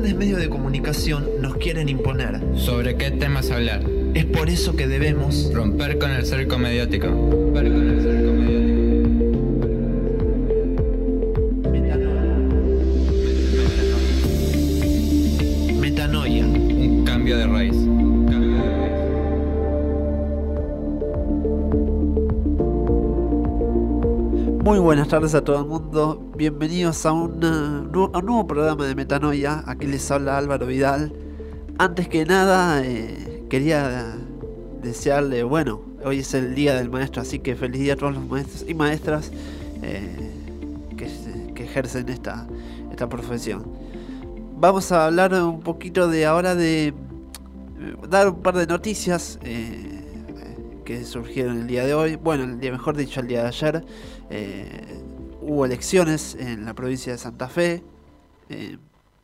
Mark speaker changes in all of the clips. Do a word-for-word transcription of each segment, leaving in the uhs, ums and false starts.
Speaker 1: grandes medios de comunicación nos quieren imponer.
Speaker 2: ¿Sobre qué temas hablar?
Speaker 1: Es por eso que debemos
Speaker 2: romper con el cerco mediático. Romper con el cerco mediático.
Speaker 1: Metanoia.
Speaker 2: Un cambio de raíz. Un cambio de raíz.
Speaker 3: Muy buenas tardes a todo el mundo. Bienvenidos a, una, a un nuevo programa de Metanoia. Aquí les habla Álvaro Vidal. Antes que nada, eh, quería desearle, bueno, hoy es el día del maestro, así que feliz día a todos los maestros y maestras eh, que, que ejercen esta, esta profesión. Vamos a hablar un poquito de ahora de dar un par de noticias eh, que surgieron el día de hoy. Bueno, el día mejor dicho, el día de ayer eh, hubo elecciones en la provincia de Santa Fe. Eh,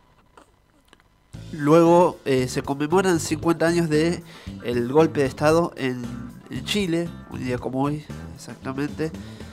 Speaker 3: luego eh, se conmemoran cincuenta años de el golpe de estado en, en Chile, un día como hoy, exactamente.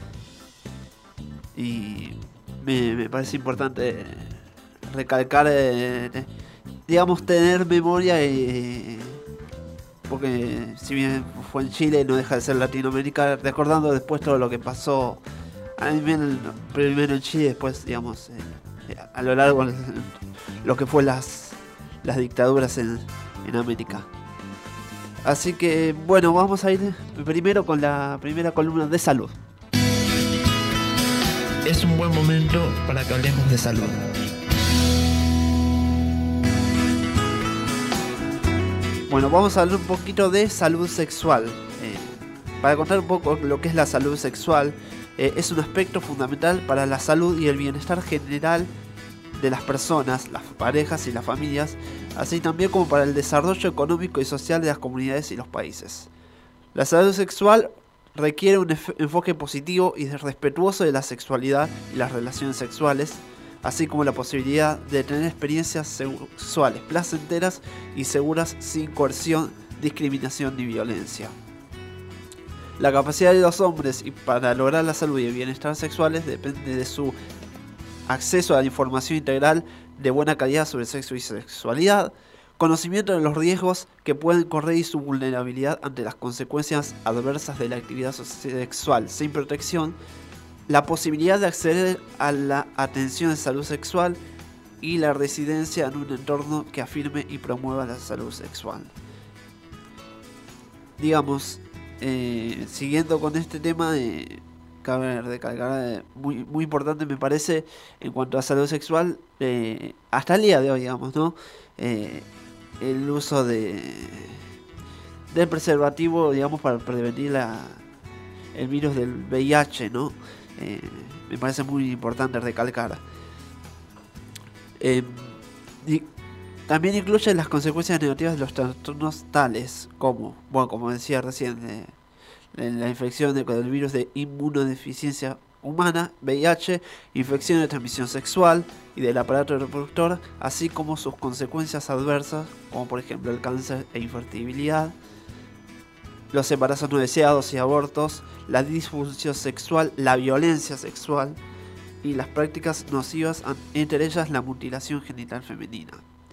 Speaker 3: Y me, me parece importante recalcar, eh, digamos, tener memoria, eh, porque si bien fue en Chile, no deja de ser Latinoamérica, recordando después todo lo que pasó, a mí primero en Chile, después, digamos, eh, a lo largo de lo que fue las, las dictaduras en, en América. Así que, bueno, vamos a ir primero con la primera columna de salud.
Speaker 1: Es un buen momento para que hablemos de salud.
Speaker 3: Bueno, vamos a hablar un poquito de salud sexual. Eh, para contar un poco lo que es la salud sexual, eh, es un aspecto fundamental para la salud y el bienestar general de las personas, las parejas y las familias, así también como para el desarrollo económico y social de las comunidades y los países. La salud sexual requiere un enfoque positivo y respetuoso de la sexualidad y las relaciones sexuales, así como la posibilidad de tener experiencias sexuales placenteras y seguras sin coerción, discriminación ni violencia. La capacidad de los hombres y para lograr la salud y el bienestar sexuales depende de su acceso a la información integral de buena calidad sobre sexo y sexualidad, conocimiento de los riesgos que pueden correr y su vulnerabilidad ante las consecuencias adversas de la actividad sexual sin protección, la posibilidad de acceder a la atención de salud sexual y la residencia en un entorno que afirme y promueva la salud sexual. Digamos, eh, siguiendo con este tema, eh, cabe recalcar, eh, muy, muy importante me parece en cuanto a salud sexual, eh, hasta el día de hoy, digamos, ¿no? Eh, el uso de del preservativo, digamos, para prevenir la, el virus del V I H, ¿no? Eh, me parece muy importante recalcar. Eh, y también incluye las consecuencias negativas de los trastornos tales como, bueno, como decía recién, de, de la infección de, con el virus de inmunodeficiencia humana, V I H, infección de transmisión sexual y del aparato reproductor, así como sus consecuencias adversas, como por ejemplo el cáncer e infertilidad, los embarazos no deseados y abortos, la disfunción sexual, la violencia sexual y las prácticas nocivas, entre ellas la mutilación genital femenina.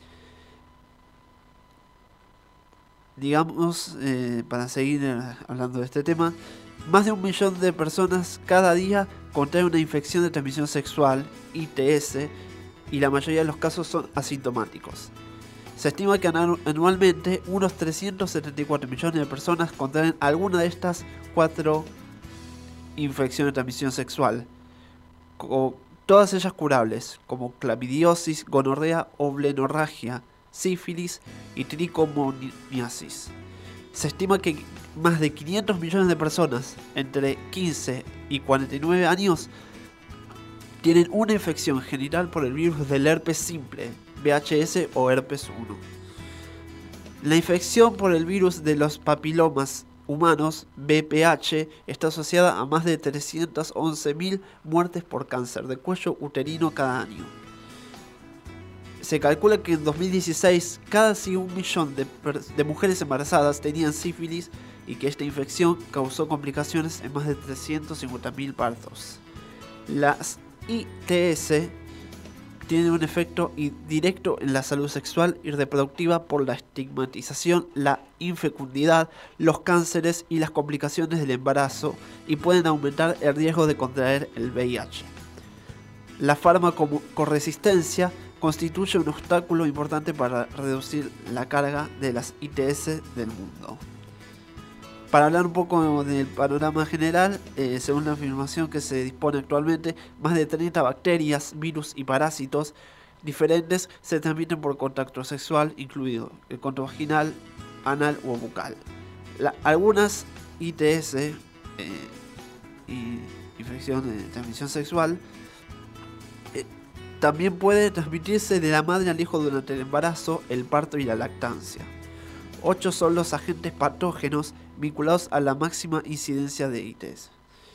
Speaker 3: Digamos, eh, para seguir eh, hablando de este tema, más de un millón de personas cada día contraen una infección de transmisión sexual, I T S, y la mayoría de los casos son asintomáticos. Se estima que anualmente unos trescientos setenta y cuatro millones de personas contraen alguna de estas cuatro infecciones de transmisión sexual, todas ellas curables, como clamidiosis, gonorrea o blenorragia, sífilis y tricomoniasis. Se estima que más de quinientos millones de personas entre quince y cuarenta y nueve años tienen una infección genital por el virus del herpes simple, V H S o herpes uno. La infección por el virus de los papilomas humanos, V P H, está asociada a más de trescientas once mil muertes por cáncer de cuello uterino cada año. Se calcula que en dos mil dieciséis casi un millón de, de mujeres embarazadas tenían sífilis y que esta infección causó complicaciones en más de trescientos cincuenta mil partos. Las I T S tienen un efecto directo en la salud sexual y reproductiva por la estigmatización, la infecundidad, los cánceres y las complicaciones del embarazo, y pueden aumentar el riesgo de contraer el V I H. La farmacoresistencia constituye un obstáculo importante para reducir la carga de las I T S del mundo. Para hablar un poco del panorama general, eh, según la información que se dispone actualmente, más de treinta bacterias, virus y parásitos diferentes se transmiten por contacto sexual, incluido el contacto vaginal, anal o bucal. La, algunas I T S, eh, y infección de transmisión sexual, eh, también puede transmitirse de la madre al hijo durante el embarazo, el parto y la lactancia. Ocho son los agentes patógenos vinculados a la máxima incidencia de I T S.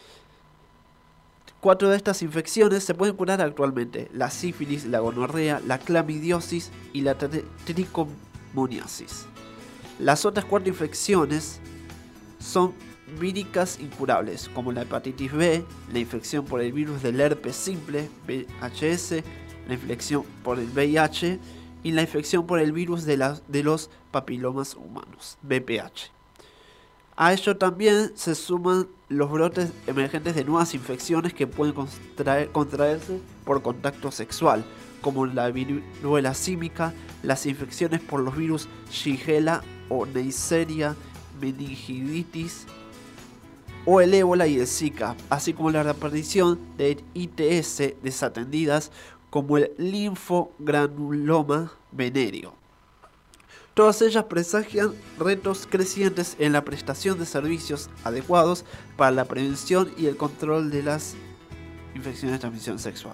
Speaker 3: Cuatro de estas infecciones se pueden curar actualmente: la sífilis, la gonorrea, la clamidiosis y la tricomoniasis. Las otras cuatro infecciones son víricas incurables, como la hepatitis B, la infección por el virus del herpes simple, V H S, la infección por el V I H y la infección por el virus de, la, de los papilomas humanos, V P H. A ello también se suman los brotes emergentes de nuevas infecciones que pueden contraer, contraerse por contacto sexual, como la viruela símica, las infecciones por los virus Shigella o Neisseria, meningitis o el ébola y el Zika, así como la reaparición de I T S desatendidas como el linfogranuloma venéreo. Todas ellas presagian retos crecientes en la prestación de servicios adecuados para la prevención y el control de las infecciones de transmisión sexual.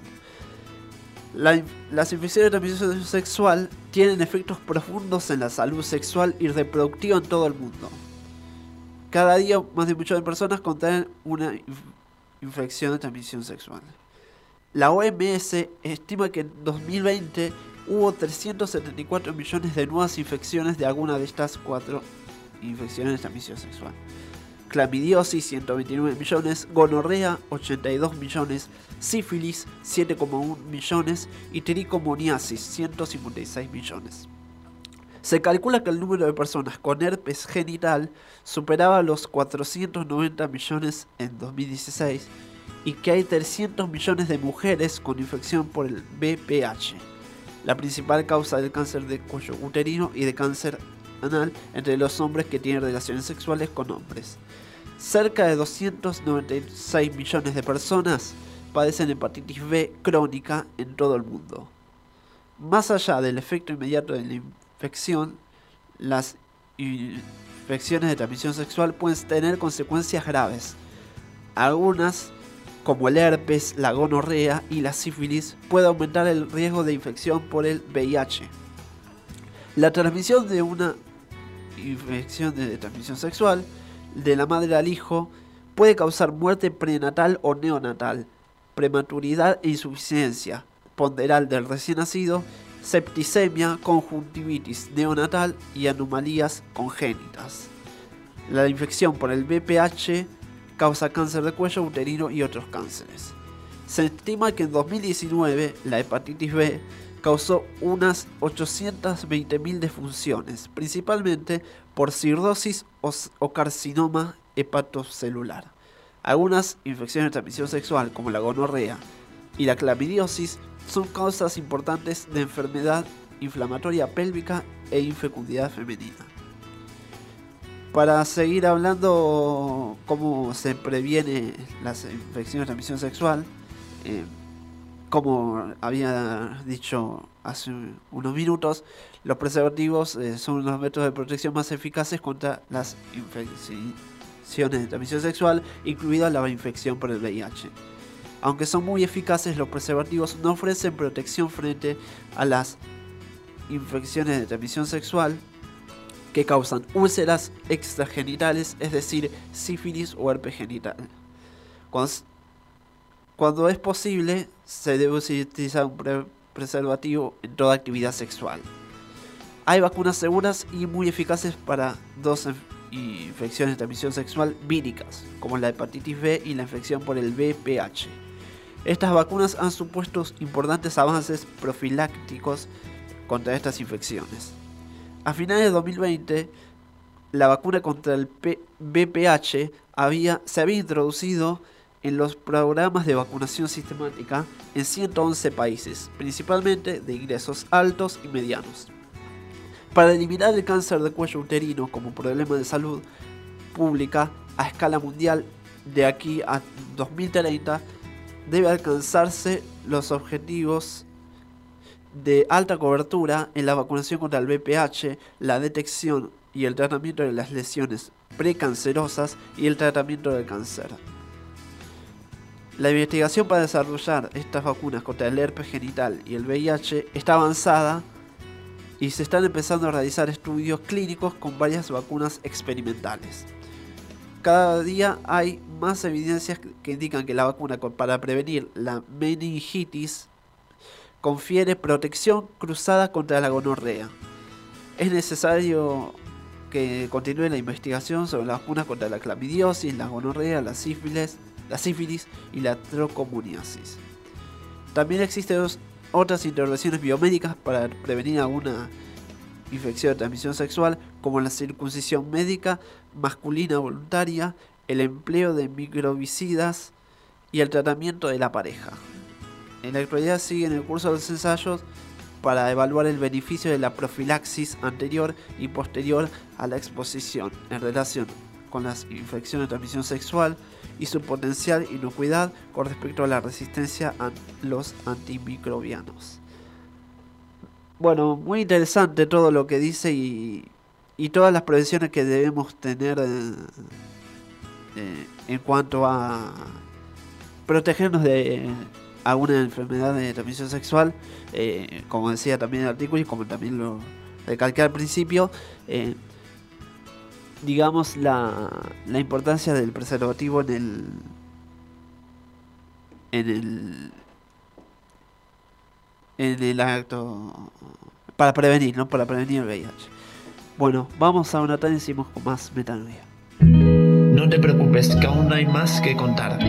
Speaker 3: La, las infecciones de transmisión sexual tienen efectos profundos en la salud sexual y reproductiva en todo el mundo. Cada día más de un millón de personas contraen una inf infección de transmisión sexual. La O M S estima que en dos mil veinte hubo trescientos setenta y cuatro millones de nuevas infecciones de alguna de estas cuatro infecciones de transmisión sexual. Clamidiosis ciento veintinueve millones, gonorrea ochenta y dos millones, sífilis siete coma uno millones y tricomoniasis ciento cincuenta y seis millones. Se calcula que el número de personas con herpes genital superaba los cuatrocientos noventa millones en dos mil dieciséis y que hay trescientos millones de mujeres con infección por el V P H, la principal causa del cáncer de cuello uterino y de cáncer anal entre los hombres que tienen relaciones sexuales con hombres. Cerca de doscientos noventa y seis millones de personas padecen hepatitis B crónica en todo el mundo. Más allá del efecto inmediato de la infección, las infecciones de transmisión sexual pueden tener consecuencias graves. Algunas, como el herpes, la gonorrea y la sífilis, puede aumentar el riesgo de infección por el V I H. La transmisión de una infección de transmisión sexual de la madre al hijo puede causar muerte prenatal o neonatal, prematuridad e insuficiencia ponderal del recién nacido, septicemia, conjuntivitis neonatal y anomalías congénitas. La infección por el V P H causa cáncer de cuello uterino y otros cánceres. Se estima que en dos mil diecinueve la hepatitis B causó unas ochocientas veinte mil defunciones, principalmente por cirrosis o, o carcinoma hepatocelular. Algunas infecciones de transmisión sexual, como la gonorrea y la clamidiosis, son causas importantes de enfermedad inflamatoria pélvica e infecundidad femenina. Para seguir hablando cómo se previene las infecciones de transmisión sexual, eh, como había dicho hace unos minutos, los preservativos eh, son los métodos de protección más eficaces contra las infecciones de transmisión sexual, incluida la infección por el V I H. Aunque son muy eficaces, los preservativos no ofrecen protección frente a las infecciones de transmisión sexual que causan úlceras extragenitales, es decir, sífilis o herpes genital. Cuando, cuando es posible, se debe utilizar un pre preservativo en toda actividad sexual. Hay vacunas seguras y muy eficaces para dos infecciones de transmisión sexual víricas, como la hepatitis B y la infección por el V P H. Estas vacunas han supuesto importantes avances profilácticos contra estas infecciones. A finales de dos mil veinte, la vacuna contra el V P H había, se había introducido en los programas de vacunación sistemática en ciento once países, principalmente de ingresos altos y medianos. Para eliminar el cáncer de cuello uterino como problema de salud pública a escala mundial de aquí a dos mil treinta, debe alcanzarse los objetivos de alta cobertura en la vacunación contra el V P H, la detección y el tratamiento de las lesiones precancerosas y el tratamiento del cáncer. La investigación para desarrollar estas vacunas contra el herpes genital y el V I H está avanzada y se están empezando a realizar estudios clínicos con varias vacunas experimentales. Cada día hay más evidencias que indican que la vacuna para prevenir la meningitis confiere protección cruzada contra la gonorrea. Es necesario que continúe la investigación sobre las vacunas contra la clamidiosis, la gonorrea, la sífilis, la sífilis y la tricomoniasis. También existen dos, otras intervenciones biomédicas para prevenir alguna infección de transmisión sexual, como la circuncisión médica masculina voluntaria, el empleo de microbicidas y el tratamiento de la pareja. En la actualidad siguen el curso de los ensayos para evaluar el beneficio de la profilaxis anterior y posterior a la exposición en relación con las infecciones de transmisión sexual y su potencial inocuidad con respecto a la resistencia a los antimicrobianos. Bueno, muy interesante todo lo que dice y, y todas las prevenciones que debemos tener eh, eh, en cuanto a protegernos de alguna enfermedad de transmisión sexual, eh, como decía también el artículo y como también lo recalqué al principio, eh, digamos la, la importancia del preservativo en el en el en el acto para prevenir, ¿no? Para prevenir el V I H. Bueno, vamos a una tarde y seguimos con más metanoia.
Speaker 1: No te preocupes, que aún hay más que contar.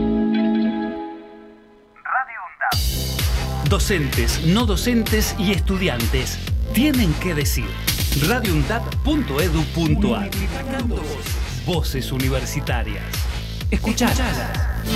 Speaker 4: Docentes, no docentes y estudiantes tienen que decir. radio untap punto edu punto ar. Voces universitarias. Escuchalas.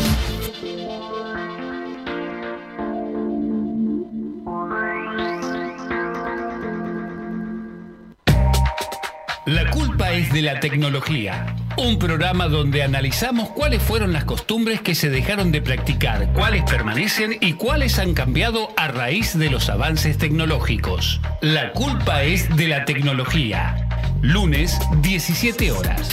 Speaker 4: La culpa es de la tecnología. Un programa donde analizamos cuáles fueron las costumbres que se dejaron de practicar, cuáles permanecen y cuáles han cambiado a raíz de los avances tecnológicos. La culpa es de la tecnología. Lunes, diecisiete horas.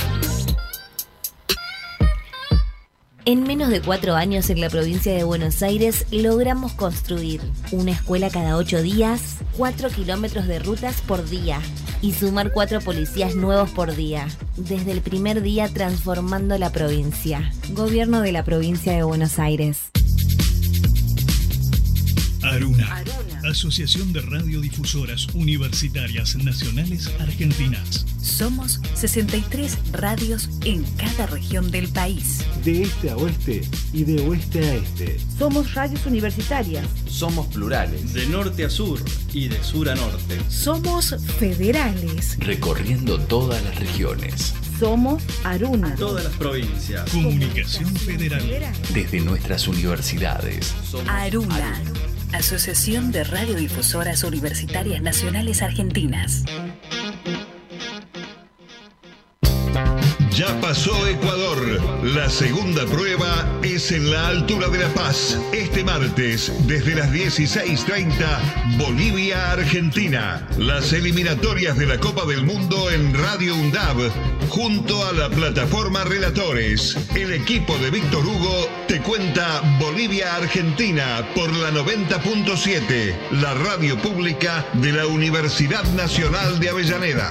Speaker 5: En menos de cuatro años en la provincia de Buenos Aires logramos construir una escuela cada ocho días, cuatro kilómetros de rutas por día y sumar cuatro policías nuevos por día. Desde el primer día transformando la provincia. Gobierno de la provincia de Buenos Aires.
Speaker 6: Aruna, Aruna. Asociación de Radiodifusoras Universitarias Nacionales Argentinas.
Speaker 7: Somos sesenta y tres radios en cada región del país.
Speaker 8: De este a oeste y de oeste a este.
Speaker 9: Somos radios universitarias.
Speaker 10: Somos plurales.
Speaker 11: De norte a sur y de sur a norte.
Speaker 7: Somos federales.
Speaker 10: Recorriendo todas las regiones.
Speaker 9: Somos Aruna.
Speaker 11: Todas las provincias.
Speaker 6: Comunicación Federal.
Speaker 10: Desde nuestras universidades.
Speaker 7: Somos Aruna. Aruna. Asociación de Radiodifusoras Universitarias Nacionales Argentinas.
Speaker 12: Ya pasó Ecuador. La segunda prueba es en la altura de La Paz. Este martes, desde las dieciséis treinta, Bolivia-Argentina. Las eliminatorias de la Copa del Mundo en Radio UNDAB, junto a la plataforma Relatores. El equipo de Víctor Hugo te cuenta Bolivia-Argentina por la noventa punto siete, la radio pública de la Universidad Nacional de Avellaneda.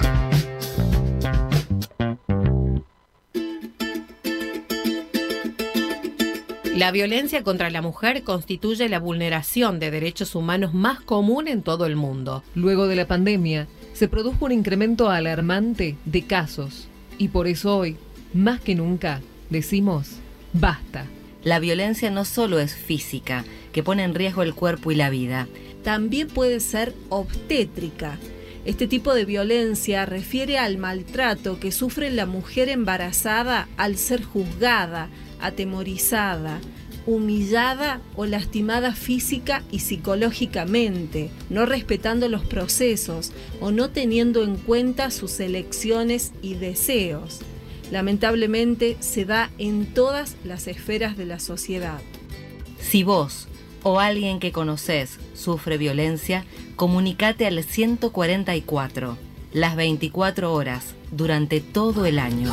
Speaker 13: La violencia contra la mujer constituye la vulneración de derechos humanos más común en todo el mundo.
Speaker 14: Luego de la pandemia, se produjo un incremento alarmante de casos y por eso hoy, más que nunca, decimos basta.
Speaker 15: La violencia no solo es física, que pone en riesgo el cuerpo y la vida.
Speaker 16: También puede ser obstétrica. Este tipo de violencia refiere al maltrato que sufre la mujer embarazada al ser juzgada, atemorizada, humillada o lastimada física y psicológicamente, no respetando los procesos o no teniendo en cuenta sus elecciones y deseos. Lamentablemente se da en todas las esferas de la sociedad.
Speaker 15: Si vos o alguien que conocés sufre violencia, comunicate al ciento cuarenta y cuatro, las veinticuatro horas, durante todo el año.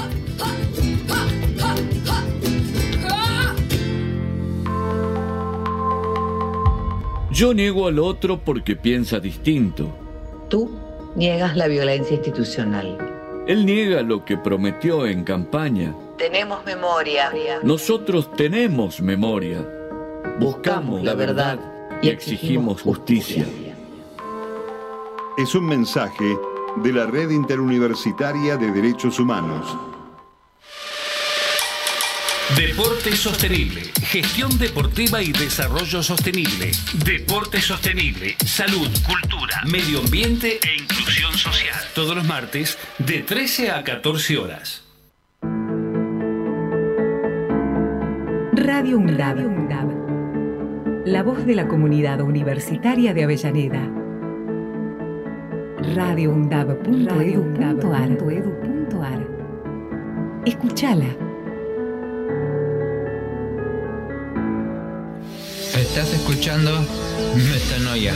Speaker 17: Yo niego al otro porque piensa distinto.
Speaker 18: Tú niegas la violencia institucional.
Speaker 17: Él niega lo que prometió en campaña.
Speaker 18: Tenemos memoria.
Speaker 17: Nosotros tenemos memoria. Buscamos la verdad y exigimos justicia.
Speaker 12: Es un mensaje de la Red Interuniversitaria de Derechos Humanos.
Speaker 4: Deporte sostenible, gestión deportiva y desarrollo sostenible. Deporte sostenible, salud, cultura, medio ambiente e inclusión social. Todos los martes de trece a catorce horas.
Speaker 19: Radio UNDAB. La voz de la comunidad universitaria de Avellaneda. radio undab punto edu punto ar. Escúchala.
Speaker 2: Estás escuchando Metanoia.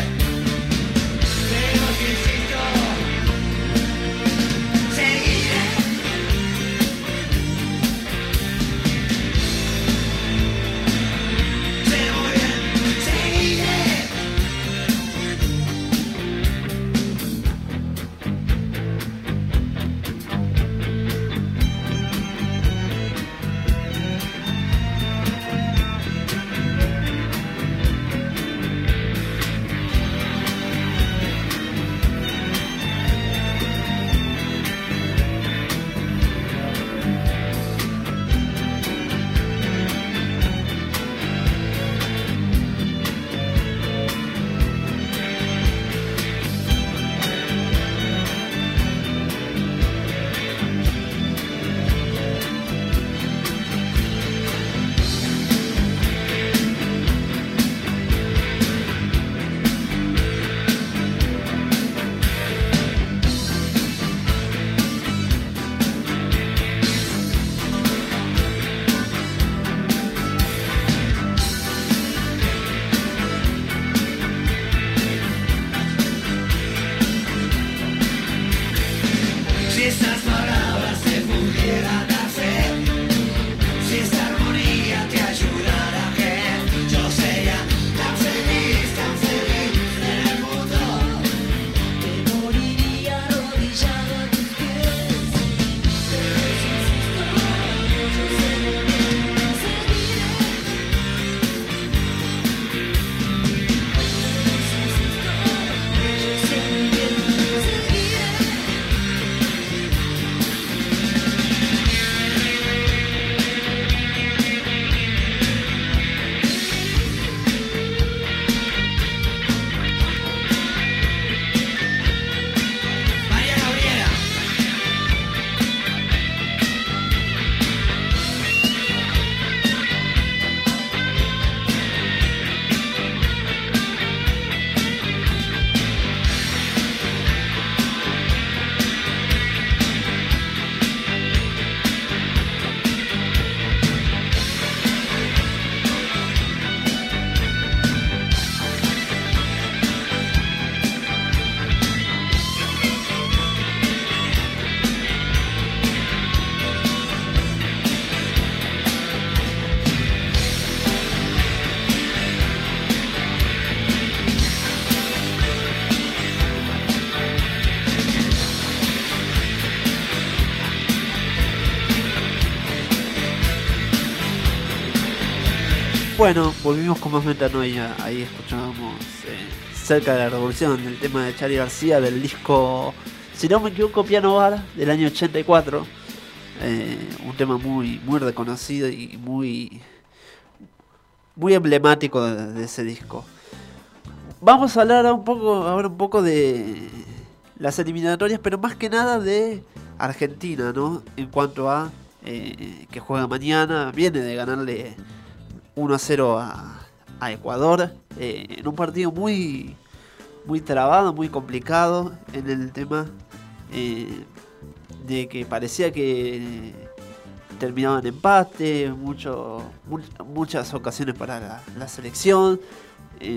Speaker 20: Seguiré esas palabras se pudieran hacer, si esta armonía te ayudara a que yo sería tan feliz, tan feliz en el mundo, que moriría arrodillado a tus pies. Pero si insisto, yo sé muy bien que seguiré. Pero si insisto, yo sé muy bien que seguiré. María Gabriela.
Speaker 3: Bueno, volvimos con más Metanoia. Ahí escuchábamos eh, Cerca de la Revolución, el tema de Charly García del disco, si no me equivoco, Piano Bar del año ochenta y cuatro. Eh, un tema muy, muy reconocido y muy, muy emblemático de, de ese disco. Vamos a hablar un poco, ahora un poco de las eliminatorias, pero más que nada de Argentina, ¿no? En cuanto a eh, que juega mañana, viene de ganarle uno a cero a, a Ecuador, eh, en un partido muy, muy trabado, muy complicado, en el tema eh, de que parecía que terminaba en empate, mucho, much, muchas ocasiones para la, la selección, eh,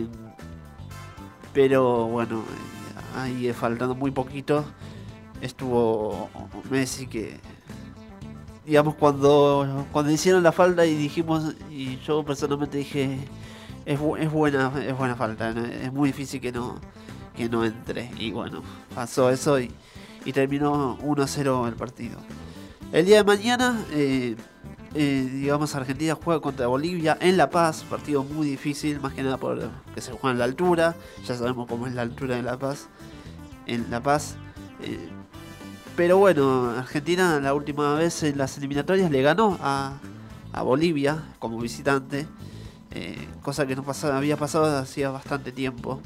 Speaker 3: pero bueno, eh, ahí faltando muy poquito, estuvo Messi que... Digamos, cuando, cuando hicieron la falta y dijimos, y yo personalmente dije, es, bu- es buena es buena falta, ¿no? Es muy difícil que no que no entre. Y bueno, pasó eso y, y terminó uno a cero el partido. El día de mañana, eh, eh, digamos, Argentina juega contra Bolivia en La Paz, partido muy difícil, más que nada porque se juega en la altura. Ya sabemos cómo es la altura de La Paz. En La Paz. Eh, Pero bueno, Argentina la última vez en las eliminatorias le ganó a, a Bolivia como visitante, eh, cosa que no pasaba, había pasado hacía bastante tiempo.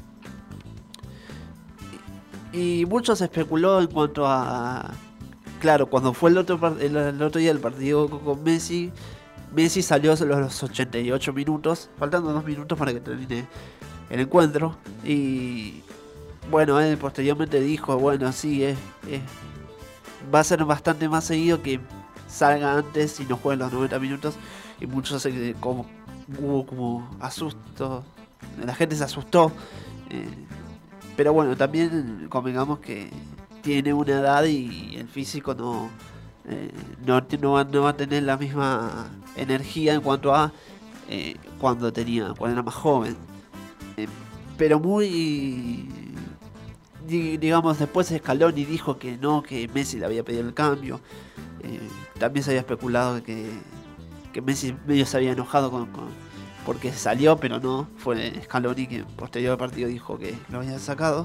Speaker 3: Y, y mucho se especuló en cuanto a... Claro, cuando fue el otro, el, el otro día el partido con Messi, Messi salió a los ochenta y ocho minutos, faltando dos minutos para que termine el encuentro. Y bueno, él posteriormente dijo, bueno, sí, es... es va a ser bastante más seguido que salga antes y no juegue los noventa minutos. Y muchos se, como, hubo como asusto, la gente se asustó. Eh, pero bueno, también convengamos que tiene una edad y el físico no, eh, no, no, va, no va a tener la misma energía en cuanto a eh, cuando tenía, cuando era más joven. Eh, pero muy... digamos, después Scaloni dijo que no, que Messi le había pedido el cambio. Eh, también se había especulado que, que Messi medio se había enojado con, con, porque salió, pero no, fue Scaloni que posterior al partido dijo que lo había sacado.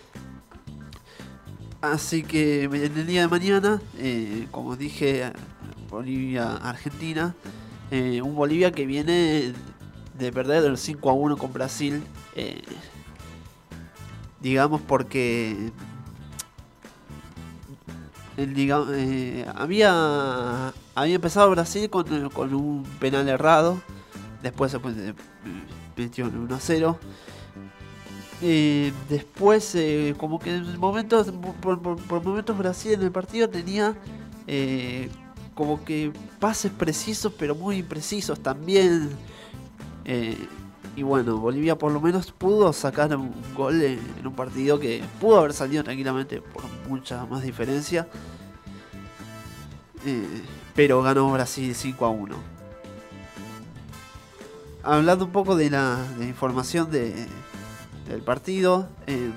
Speaker 3: Así que en el día de mañana, eh, como dije, Bolivia-Argentina, eh, un Bolivia que viene de perder el cinco a uno con Brasil. Eh, digamos porque el, digamos, eh, había había empezado Brasil con, con un penal errado, después se eh, metió en uno a cero, eh, después eh, como que en momentos por, por, por momentos Brasil en el partido tenía eh, como que pases precisos pero muy imprecisos también, eh, y bueno, Bolivia por lo menos pudo sacar un gol en, en un partido que pudo haber salido tranquilamente por mucha más diferencia. eh, pero ganó Brasil cinco a uno. Hablando un poco de la, de la información de, del partido, eh,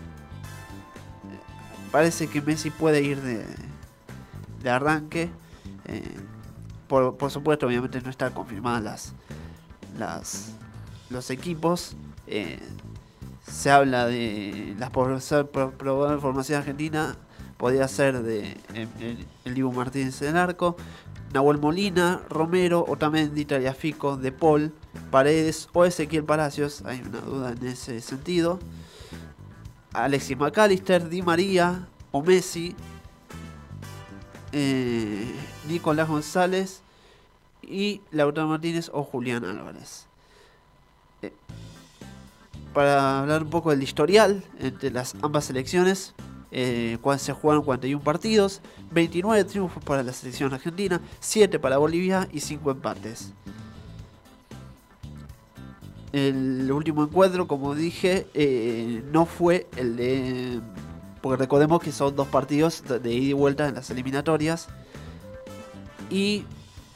Speaker 3: parece que Messi puede ir de, de arranque. Eh, por, por supuesto, obviamente no están confirmadas las, las, los equipos. Eh, se habla de la probable formación argentina. Podría ser de el, el, el Dibu Martínez en el arco, Nahuel Molina, Romero, Otamendi, Tagliafico, De Paul, Paredes o Ezequiel Palacios. Hay una duda en ese sentido. Alexis McAllister, Di María o Messi, eh, Nicolás González y Lautaro Martínez o Julián Álvarez. Eh, para hablar un poco del historial entre las ambas selecciones, eh, cuando se jugaron cuarenta y uno partidos, veintinueve triunfos para la selección argentina, siete para Bolivia y cinco empates. El último encuentro, como dije, eh, no fue el de... Porque recordemos que son dos partidos de, de ida y vuelta en las eliminatorias. Y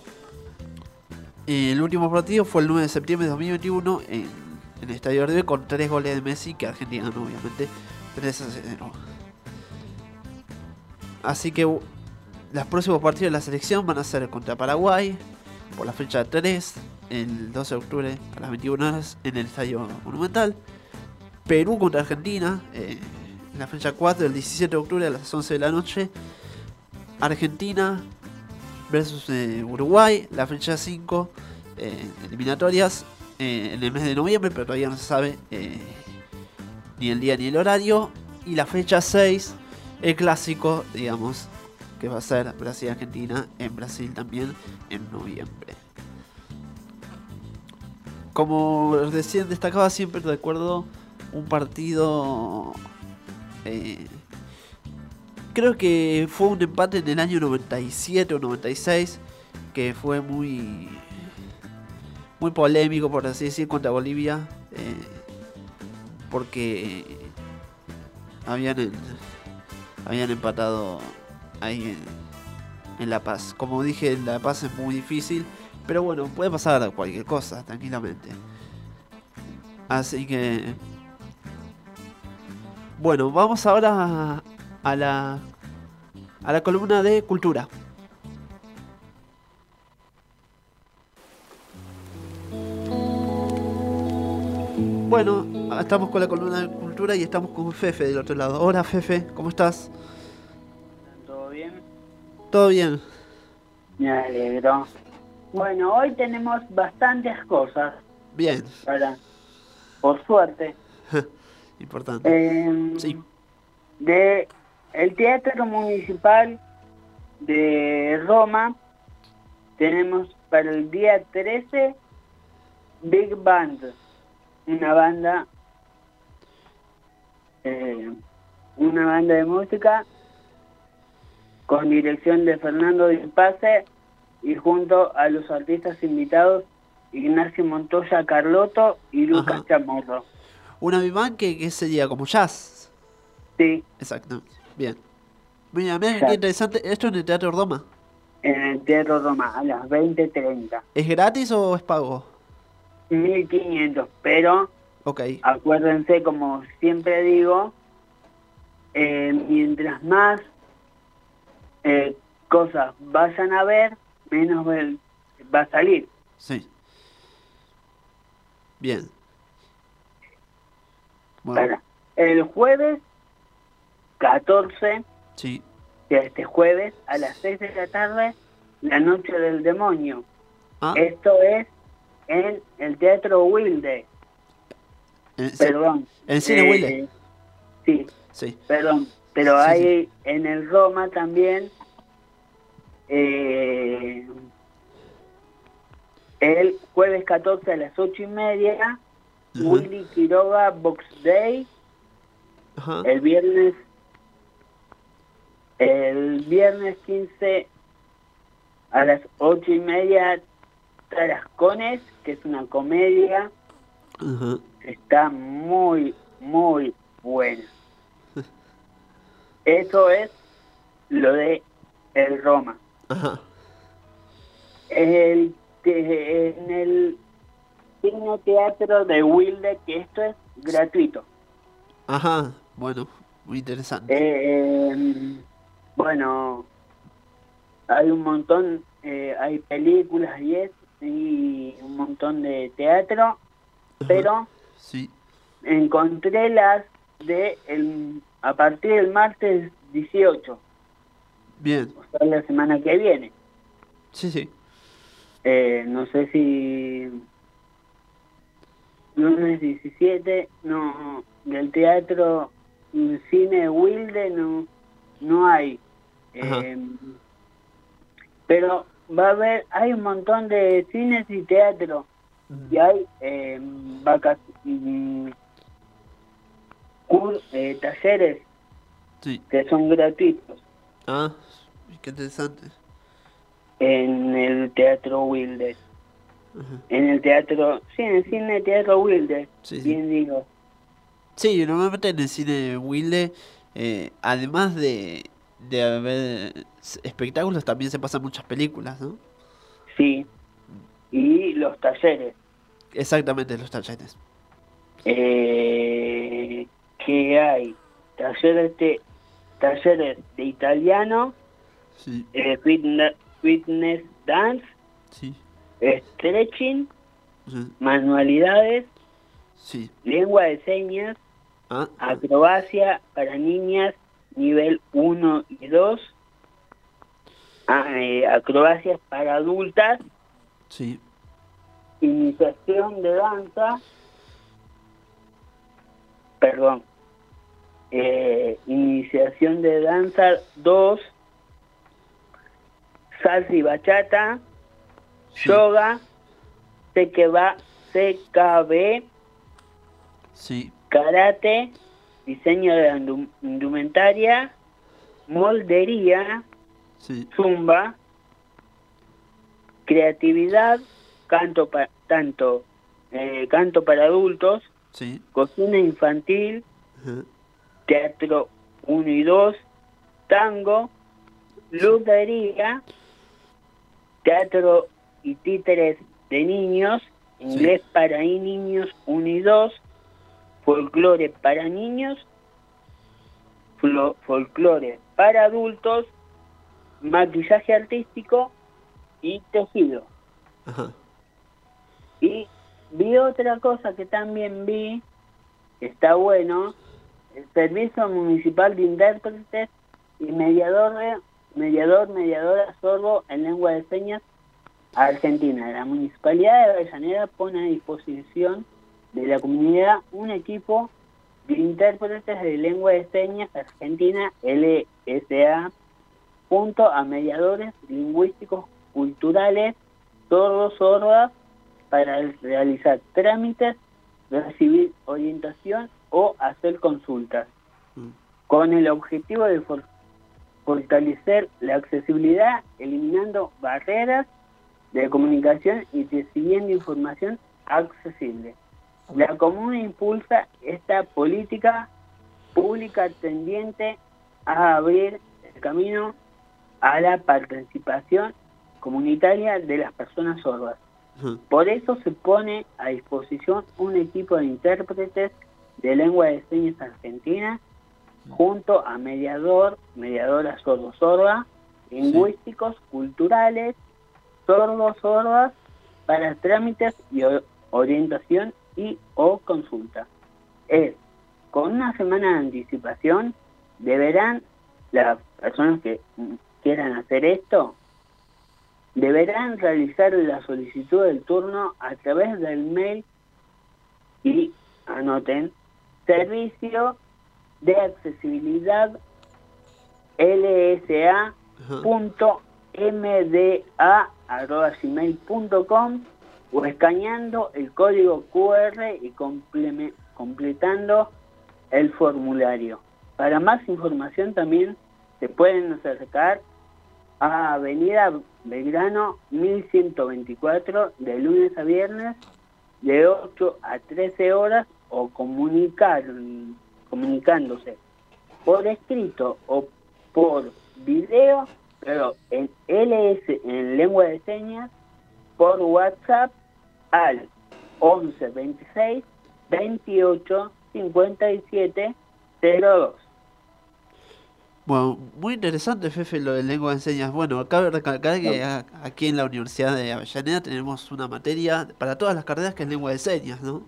Speaker 3: eh, el último partido fue el nueve de septiembre de dos mil veintiuno en, en el Estadio River con tres goles de Messi, que Argentina no, obviamente, tres a cero. Así que uh, los próximos partidos de la selección van a ser contra Paraguay, por la fecha tres, el doce de octubre a las veintiuna horas en el Estadio Monumental. Perú contra Argentina, eh, en la fecha cuatro, el diecisiete de octubre a las once de la noche. Argentina versus eh, Uruguay, la fecha cinco, eh, eliminatorias eh, en el mes de noviembre, pero todavía no se sabe eh, ni el día ni el horario. Y la fecha seis, el clásico, digamos, que va a ser Brasil-Argentina en Brasil también en noviembre. Como recién destacaba, siempre recuerdo un partido, eh, creo que fue un empate en el año noventa y siete o noventa y seis, que fue muy muy polémico, por así decir, contra Bolivia, eh, porque habían habían empatado ahí en, en La Paz. Como dije, La Paz es muy difícil, pero bueno, puede pasar cualquier cosa, tranquilamente. Así que... Bueno, vamos ahora a, a la a la columna de cultura. Bueno, estamos con la columna de cultura y estamos con Fefe del otro lado. Hola Fefe, ¿cómo estás?
Speaker 21: ¿Todo bien?
Speaker 3: Todo bien.
Speaker 21: Me alegro. Bueno, hoy tenemos bastantes cosas.
Speaker 3: Bien.
Speaker 21: Para, por suerte.
Speaker 3: Importante.
Speaker 21: Eh,
Speaker 3: sí.
Speaker 21: De el Teatro Municipal de Roma tenemos para el día trece Big Band, una banda, eh, una banda de música con dirección de Fernando Di Pace y junto a los artistas invitados Ignacio Montoya Carlotto y Lucas
Speaker 3: Ajá.
Speaker 21: Chamorro.
Speaker 3: Una Big Band que, que sería como jazz.
Speaker 21: Sí.
Speaker 3: Exacto. Bien. Mira, mira qué interesante. Esto en el Teatro Roma.
Speaker 21: En el Teatro Roma, a las veinte treinta.
Speaker 3: ¿Es gratis o es pago?
Speaker 21: mil quinientos, pero
Speaker 3: okay.
Speaker 21: Acuérdense, como siempre digo, eh, mientras más eh, cosas vayan a ver, menos va a salir.
Speaker 3: Sí. Bien.
Speaker 21: Bueno. Para el jueves catorce,
Speaker 3: sí.
Speaker 21: de este jueves a las seis de la tarde, La Noche del Demonio. ¿Ah? Esto es en el Teatro Wilde.
Speaker 3: ¿En,
Speaker 21: perdón.
Speaker 3: ¿En cine
Speaker 21: eh,
Speaker 3: Wilde?
Speaker 21: Sí.
Speaker 3: Sí.
Speaker 21: Perdón. Pero
Speaker 3: sí,
Speaker 21: hay
Speaker 3: sí.
Speaker 21: en el Roma también eh, el jueves catorce a las ocho y media, uh-huh. Willy Quiroga Box Day. Uh-huh. El viernes el viernes quince a las ocho y media, Tarascones, que es una comedia.
Speaker 3: Uh-huh.
Speaker 21: Está muy, muy buena. Eso es lo de el Roma.
Speaker 3: Ajá.
Speaker 21: El, te- en el Cine Teatro de Wilde, que esto es gratuito.
Speaker 3: Ajá, bueno, muy interesante.
Speaker 21: Eh, bueno, hay un montón, eh, hay películas y es, y un montón de teatro,
Speaker 3: Ajá,
Speaker 21: pero
Speaker 3: sí.
Speaker 21: encontré las de el, a partir del martes dieciocho,
Speaker 3: Bien.
Speaker 21: o sea, la semana que viene.
Speaker 3: Sí, sí.
Speaker 21: Eh, no sé si lunes diecisiete, no, del teatro mm, Cine Wilde no, no hay. Eh, pero va a haber, hay un montón de cines y teatro. Y hay eh, vaca- mm, cur- eh, talleres
Speaker 3: Sí.
Speaker 21: que son gratuitos
Speaker 3: Ah, qué interesante.
Speaker 21: en el Teatro Wilde.
Speaker 3: Ajá.
Speaker 21: En el teatro, sí, en el cine Teatro Wilde,
Speaker 3: Sí, sí.
Speaker 21: bien digo.
Speaker 3: Sí, normalmente en el cine Wilde, eh, además de, de haber s- espectáculos, también se pasan muchas películas, ¿no?
Speaker 21: Sí, y los talleres.
Speaker 3: Exactamente, los talleres.
Speaker 21: Eh, que hay talleres de, talleres de italiano,
Speaker 3: Sí,
Speaker 21: eh, fitness, fitness dance,
Speaker 3: sí,
Speaker 21: stretching,
Speaker 3: sí,
Speaker 21: manualidades,
Speaker 3: sí.
Speaker 21: lengua de señas,
Speaker 3: Ah,
Speaker 21: acrobacia para niñas nivel uno y dos, ah, eh, acrobacias para adultas,
Speaker 3: sí,
Speaker 21: iniciación de danza, perdón, eh, iniciación de danza dos, salsa y bachata, yoga, C K B, C K B,
Speaker 3: sí,
Speaker 21: karate, diseño de indu- indumentaria, moldería,
Speaker 3: sí,
Speaker 21: zumba, creatividad, canto pa- tanto eh, canto para adultos,
Speaker 3: sí.
Speaker 21: cocina infantil,
Speaker 3: Ajá.
Speaker 21: teatro uno y dos, tango, luthería, teatro y títeres de niños, inglés para y niños uno y dos, folclore para niños, flo- folclore para adultos, maquillaje artístico y tejido.
Speaker 3: Ajá.
Speaker 21: Y vi otra cosa que también vi, que está bueno, el Servicio Municipal de Intérpretes y mediador, de- mediador, mediadora sordo en lengua de señas argentina. La Municipalidad de Avellaneda pone a disposición de la comunidad un equipo de intérpretes de lengua de señas argentina, L S A, junto a mediadores lingüísticos culturales, sordos, sordas, para realizar trámites, recibir orientación o hacer consultas, con el objetivo de for- fortalecer la accesibilidad, eliminando barreras de comunicación y recibiendo información accesible. La comuna impulsa esta política pública tendiente a abrir el camino a la participación comunitaria de las personas sordas. Por eso se pone a disposición un equipo de intérpretes de lengua de señas argentina junto a mediador, mediadora sordo-sorda, lingüísticos, culturales, sordos-sordas, para trámites y o- orientación y o consulta. Es, con una semana de anticipación, deberán, las personas que mm, quieran hacer esto, deberán realizar la solicitud del turno a través del mail y, anoten, servicio de accesibilidad lsa punto mda arroba gmail punto com o escaneando el código Q R y compleme- completando el formulario. Para más información también se pueden acercar a Avenida Belgrano mil ciento veinticuatro de lunes a viernes de ocho a trece horas o comunicar comunicándose por escrito o por video pero en L S, en lengua de señas, por WhatsApp al once veintiséis veintiocho cincuenta y siete cero dos.
Speaker 3: Bueno, muy interesante, Fefe, lo de lengua de señas. Bueno, cabe recalcar que a- aquí en la Universidad de Avellaneda tenemos una materia para todas las carreras que es lengua de señas, ¿no?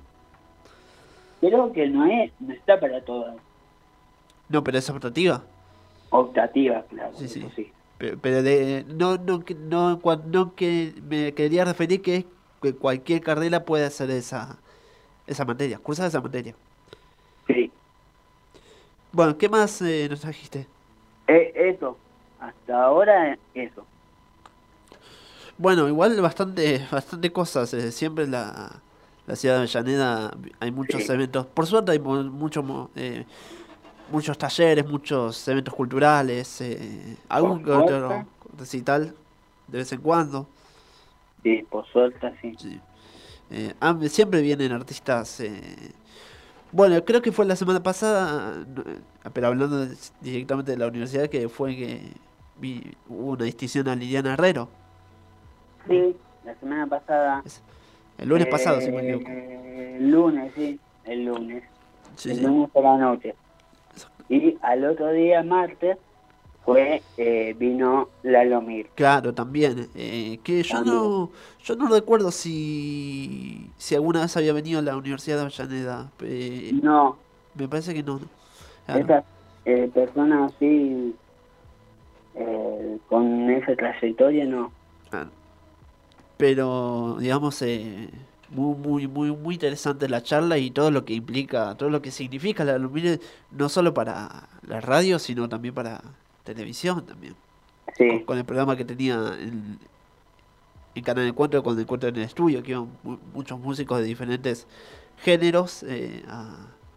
Speaker 21: Creo que no es, no está para todas.
Speaker 3: No, pero es optativa.
Speaker 21: Optativa, claro.
Speaker 3: Sí, sí.
Speaker 21: eso sí.
Speaker 3: Pero, pero de, no, no, que- no, cua- no que me quería referir que, es que cualquier carrera puede hacer esa, esa materia, cursar esa materia.
Speaker 21: Sí.
Speaker 3: Bueno, ¿qué más eh, nos trajiste?
Speaker 21: Eh, eso, hasta ahora eso.
Speaker 3: Bueno, igual bastante, bastante cosas. eh, siempre en la, la ciudad de Avellaneda hay muchos
Speaker 21: Sí.
Speaker 3: eventos. Por suerte hay mu- mucho, mo- eh, muchos talleres, muchos eventos culturales, eh, algún que
Speaker 21: Por
Speaker 3: otro
Speaker 21: suerte.
Speaker 3: recital de vez en cuando.
Speaker 21: Sí, por suerte, sí.
Speaker 3: Eh, ah, siempre vienen artistas. eh, Bueno, creo que fue la semana pasada, no, eh, pero hablando de- directamente de la universidad, que fue que vi, hubo una distinción a Liliana Herrero.
Speaker 21: Sí, la semana pasada.
Speaker 3: El lunes pasado, si me equivoco.
Speaker 21: Eh, El lunes, sí, el lunes.
Speaker 3: Sí,
Speaker 21: el
Speaker 3: sí.
Speaker 21: lunes por la noche. Y al otro día, martes, fue eh, vino Lalomir.
Speaker 3: Claro, también. eh, que yo no yo no recuerdo si si alguna vez había venido a la Universidad de Avellaneda. eh,
Speaker 21: No.
Speaker 3: Me parece que no. no. Claro.
Speaker 21: Esas eh, personas así, eh, con esa trayectoria, no.
Speaker 3: Claro. Pero, digamos, eh, muy, muy, muy, muy interesante la charla y todo lo que implica, todo lo que significa la Lumire, no solo para la radio, sino también para televisión también.
Speaker 21: Sí.
Speaker 3: Con, con el programa que tenía en, en Canal Encuentro, con Encuentro en el Estudio, que iban mu- muchos músicos de diferentes géneros eh, a,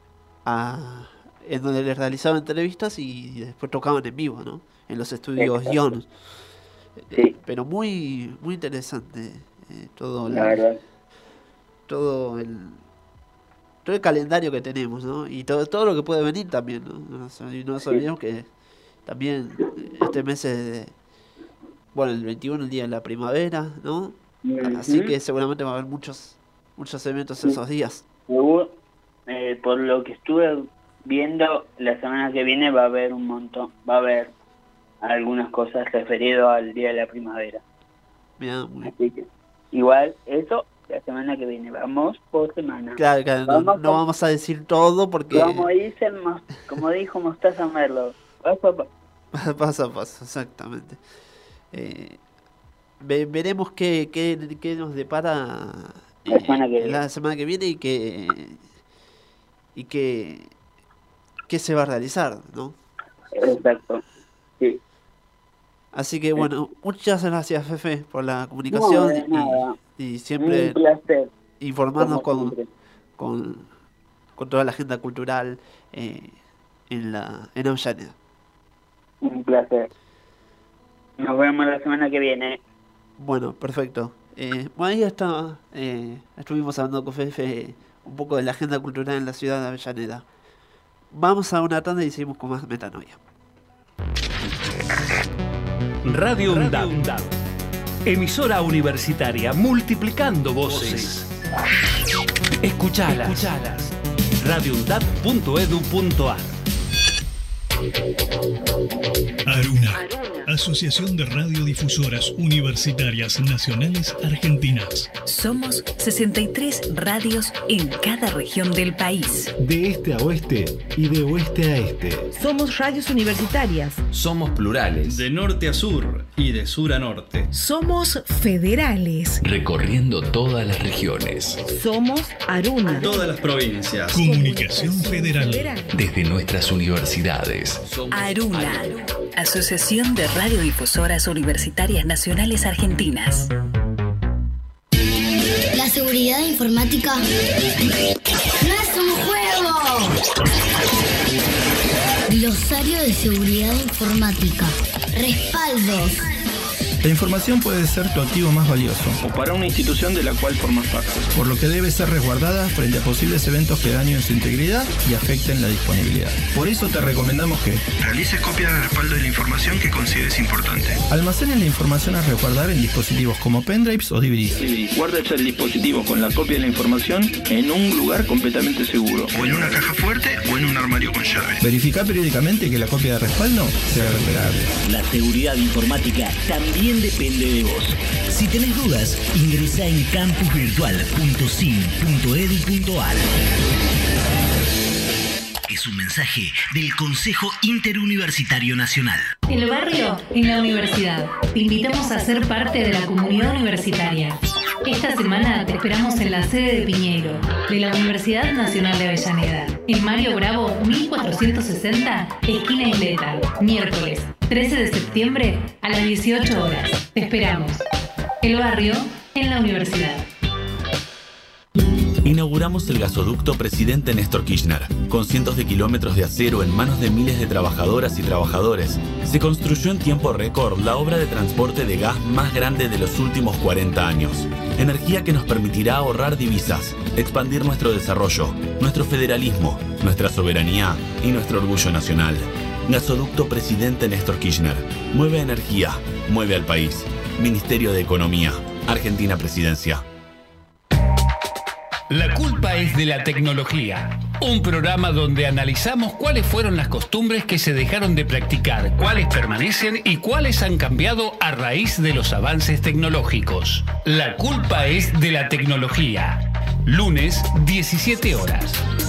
Speaker 3: a- en donde les realizaban entrevistas y después tocaban en vivo, ¿no? En los estudios
Speaker 21: Exacto.
Speaker 3: Guión.
Speaker 21: Sí.
Speaker 3: Pero muy muy interesante eh, todo
Speaker 21: La verdad.
Speaker 3: todo el todo el calendario que tenemos, ¿no? Y todo todo lo que puede venir también, ¿no? No nos, no nos
Speaker 21: Sí.
Speaker 3: olvidemos que también eh, este mes es de, bueno, el veintiuno, el día de la primavera, ¿no? Así
Speaker 21: Ujú.
Speaker 3: que seguramente va a haber muchos muchos eventos
Speaker 21: Sí.
Speaker 3: esos días.
Speaker 21: Seguro, eh, por lo que estuve viendo, la semana que viene va a haber un montón, va a haber algunas cosas referidas al Día de la Primavera.
Speaker 3: Mirá, muy-
Speaker 21: Así que, igual, eso, la semana que viene, vamos por semana.
Speaker 3: Claro, claro, no,
Speaker 21: Vamos
Speaker 3: no
Speaker 21: con-
Speaker 3: vamos a decir todo porque
Speaker 21: Como dice, Mos- como dijo Mostaza Merlo, paso a paso.
Speaker 3: paso a paso, exactamente. Eh, ve- veremos qué, qué, qué nos depara
Speaker 21: La semana que
Speaker 3: eh,
Speaker 21: viene.
Speaker 3: la semana que viene y qué y qué, qué se va a realizar, ¿no?
Speaker 21: Exacto. Sí.
Speaker 3: Así que bueno, muchas gracias, Fefe, por la comunicación
Speaker 21: No, de nada.
Speaker 3: y, y siempre
Speaker 21: Un placer.
Speaker 3: informarnos
Speaker 21: Como
Speaker 3: con,
Speaker 21: siempre.
Speaker 3: con, con toda la agenda cultural eh, en la en Avellaneda.
Speaker 21: Un placer. Nos vemos la semana que viene.
Speaker 3: Bueno, perfecto. Eh, bueno, ahí está, eh, estuvimos hablando con Fefe un poco de la agenda cultural en la ciudad de Avellaneda. Vamos a una tanda y seguimos con más Metanoia.
Speaker 4: Radio UNDAB. Emisora universitaria multiplicando voces. Escuchalas. Escuchalas. radio undab punto edu punto ar.
Speaker 6: Aruna, Asociación de Radiodifusoras Universitarias Nacionales Argentinas.
Speaker 7: Somos sesenta y tres radios en cada región del país.
Speaker 8: De este a oeste y de oeste a este.
Speaker 9: Somos radios universitarias.
Speaker 10: Somos plurales.
Speaker 11: De norte a sur y de sur a norte.
Speaker 16: Somos federales.
Speaker 10: Recorriendo todas las regiones.
Speaker 9: Somos Aruna.
Speaker 11: Todas las provincias.
Speaker 6: Comunicación Federal.
Speaker 10: Desde nuestras universidades.
Speaker 7: Aruna, Asociación de Radiodifusoras Universitarias Nacionales Argentinas.
Speaker 1: La seguridad informática no es un juego. Glosario de seguridad informática. Respaldos.
Speaker 5: La información puede ser tu activo más valioso,
Speaker 22: o para una institución de la cual formas parte,
Speaker 5: por lo que debe ser resguardada frente a posibles eventos que dañen su integridad y afecten la disponibilidad. Por eso te recomendamos que
Speaker 22: realices copia de respaldo de la información que consideres importante.
Speaker 5: Almacenes la información a resguardar en dispositivos como pendrives o D V Ds.
Speaker 22: Guardes el dispositivo con la copia de la información en un lugar completamente seguro, o en una caja fuerte o en un armario con llave.
Speaker 5: Verifica periódicamente que la copia de respaldo sea recuperable.
Speaker 23: La seguridad informática también depende de vos. Si tenés dudas, ingresá en campus virtual punto s i n punto e d u punto a r. Es un mensaje del Consejo Interuniversitario Nacional.
Speaker 24: El barrio en la universidad. Te invitamos a ser parte de la comunidad universitaria. Esta semana te esperamos en la sede de Piñeiro, de la Universidad Nacional de Avellaneda, en Mario Bravo mil cuatrocientos sesenta, esquina Isleta, miércoles trece de septiembre a las dieciocho horas. Te esperamos. El barrio en la universidad.
Speaker 25: Inauguramos el gasoducto Presidente Néstor Kirchner. Con cientos de kilómetros de acero en manos de miles de trabajadoras y trabajadores, se construyó en tiempo récord la obra de transporte de gas más grande de los últimos cuarenta años. Energía que nos permitirá ahorrar divisas, expandir nuestro desarrollo, nuestro federalismo, nuestra soberanía y nuestro orgullo nacional. Gasoducto Presidente Néstor Kirchner. Mueve energía, mueve al país. Ministerio de Economía, Argentina Presidencia.
Speaker 4: La culpa es de la tecnología. Un programa donde analizamos cuáles fueron las costumbres que se dejaron de practicar, cuáles permanecen y cuáles han cambiado a raíz de los avances tecnológicos. La culpa es de la tecnología. Lunes, diecisiete horas.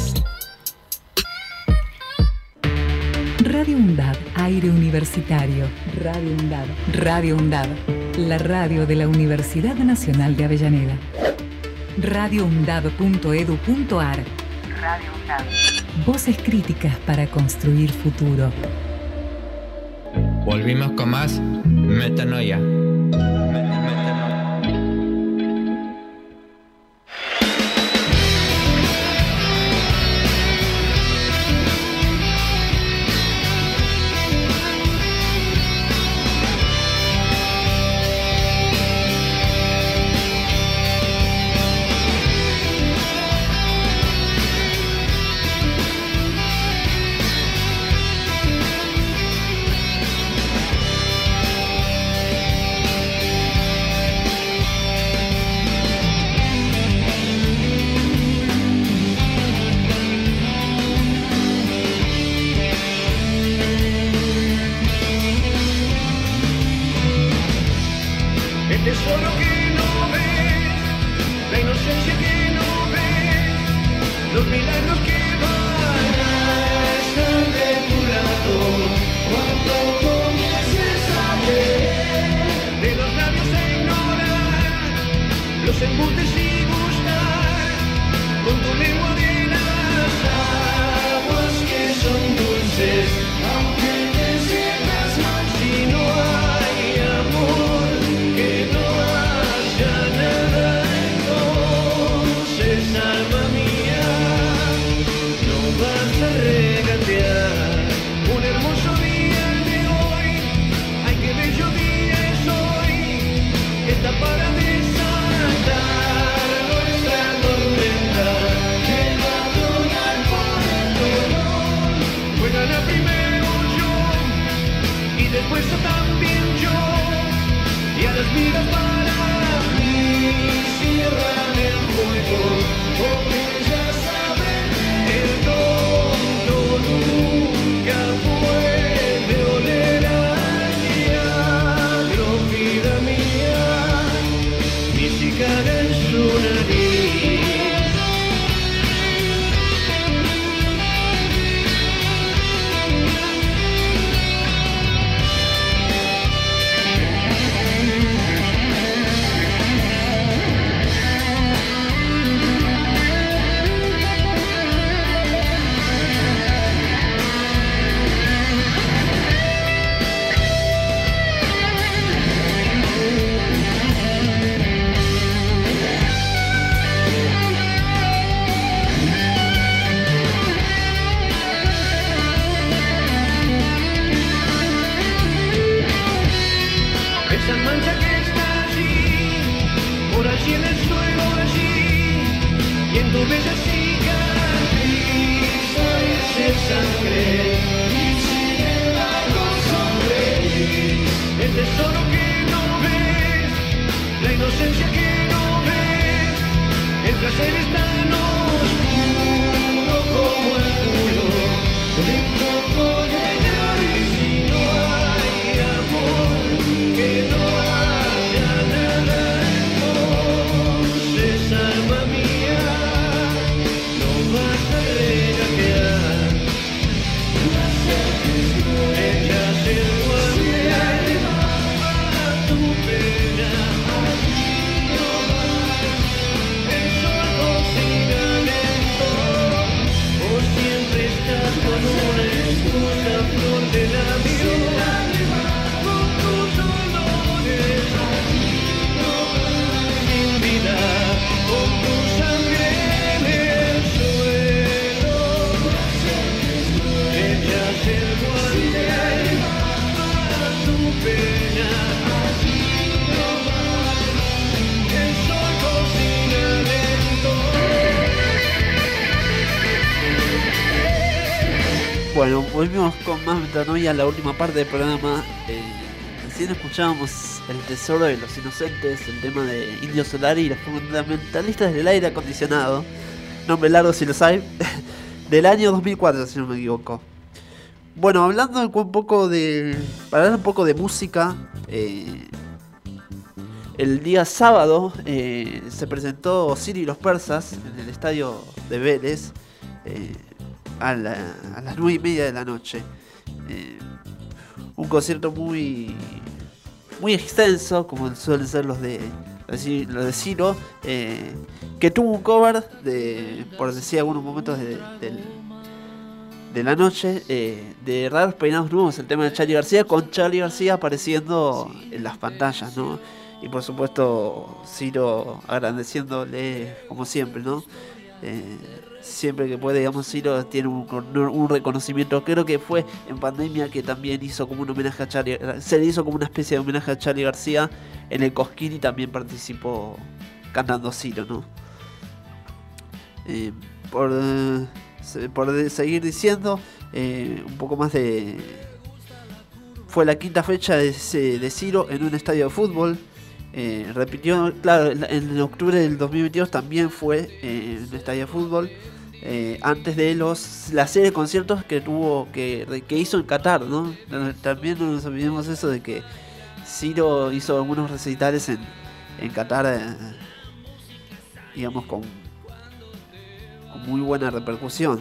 Speaker 19: Radio UNDAB, aire universitario. Radio UNDAB, Radio UNDAB, la radio de la Universidad Nacional de Avellaneda. radio undab punto e d u punto a r. Radio UNDAB. Voces críticas para construir futuro.
Speaker 2: Volvimos con más Metanoia.
Speaker 20: bella cicatriz de sangre y sin embargo sonreír. El tesoro que no ves, la inocencia que no ves, el placer es tan oscuro como el culo de un poco de llorar. Y si no hay amor, que no haya nada, entonces alma mía, no vas a regatear. Ella se guarde para tu pena. El sol cocina lento, o siempre estás con una excusa flor de labio, con tus dolores sin vida, con tu sangre en el suelo. Ella se guarde para tu pena. El sol cocina lento.
Speaker 3: Bueno, volvimos con más Metanoia, la última parte del programa. Eh, recién escuchábamos El Tesoro de los Inocentes, el tema de Indio Solari y los fundamentalistas del aire acondicionado, nombre largo si los hay, del año dos mil cuatro, si no me equivoco. Bueno, hablando un poco de... para hablar un poco de música, eh, el día sábado eh, se presentó Ciro y los Persas en el estadio de Vélez, eh, a, la- a las nueve y media de la noche. Eh, un concierto muy muy extenso, como suelen ser los de los de los de Ciro, eh, que tuvo un cover de, por decir algunos momentos de, del- de la noche, eh, de Raros Peinados Nuevos, el tema de Charly García, con Charly García apareciendo en las pantallas, ¿no? Y por supuesto Ciro agradeciéndole como siempre, ¿no? Eh, siempre que puede, digamos, Ciro tiene un, un reconocimiento. Creo que fue en pandemia que también hizo como un homenaje a Charly, se le hizo como una especie de homenaje a Charly García en el Cosquín, y también participó cantando Ciro, ¿no? Eh, por, eh, se- por de- seguir diciendo eh, un poco más de... Fue la quinta fecha de, ese- de Ciro en un estadio de fútbol. Eh, repitió, claro, en, en octubre del dos mil veintidós también fue eh, en un estadio de fútbol. Eh, antes de los la serie de conciertos que tuvo que, que hizo en Qatar, ¿no? También no nos olvidemos eso de que Ciro hizo algunos recitales en, en Qatar, eh, digamos, con, con muy buena repercusión.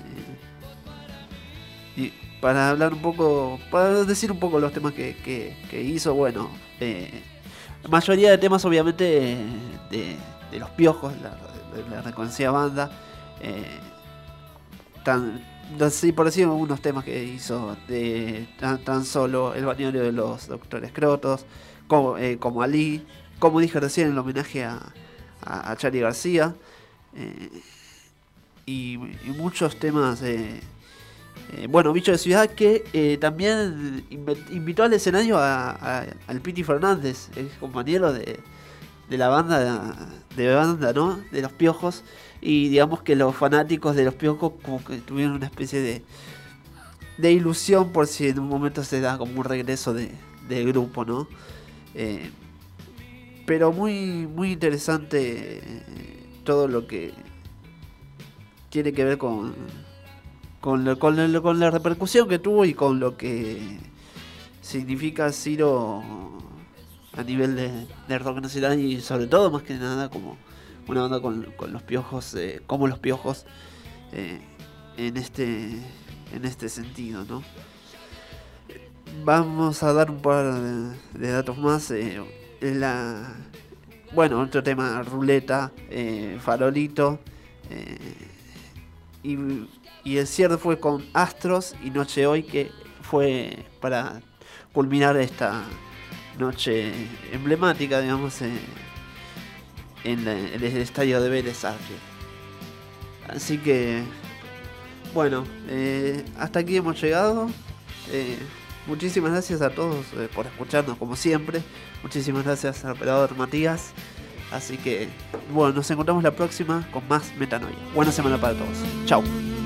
Speaker 3: Eh, y para hablar un poco, para decir un poco los temas que, que, que hizo, bueno, eh, la mayoría de temas obviamente de, de Los Piojos, la, la, la reconocida banda. Eh, tan, así por decir algunos temas que hizo de tan, tan solo El Balneario de los Doctores Crotos, como, eh, como Ali, como dije recién, el homenaje a, a, a Charly García, eh, y, y muchos temas. Eh, eh, bueno, Bicho de Ciudad, que eh, también inv- invitó al escenario a, a, al Piti Fernández, ex compañero de, de la banda, de banda, ¿no? De Los Piojos. Y digamos que los fanáticos de Los Piojos como que tuvieron una especie de de ilusión por si en un momento se da como un regreso de, de grupo, ¿no? Eh, pero muy muy interesante eh, todo lo que tiene que ver con con, lo- con, lo- con la repercusión que tuvo y con lo que significa Ciro a nivel de, de rock nacional, y sobre todo más que nada como una banda con, con los Piojos, eh, como Los Piojos, eh, en este en este sentido, ¿no? Vamos a dar un par de, de datos más. Eh, la, bueno, otro tema, Ruleta, eh, Farolito, eh, y, y el cierre fue con Astros y Noche Hoy, que fue para culminar esta noche emblemática, digamos, eh, en, la- en el estadio de Vélez Sarsfield. Así que, bueno, eh, hasta aquí hemos llegado. Eh, muchísimas gracias a todos eh, por escucharnos como siempre. Muchísimas gracias al operador Matías. Así que, bueno, nos encontramos la próxima con más Metanoia. Buena semana para todos. Chau.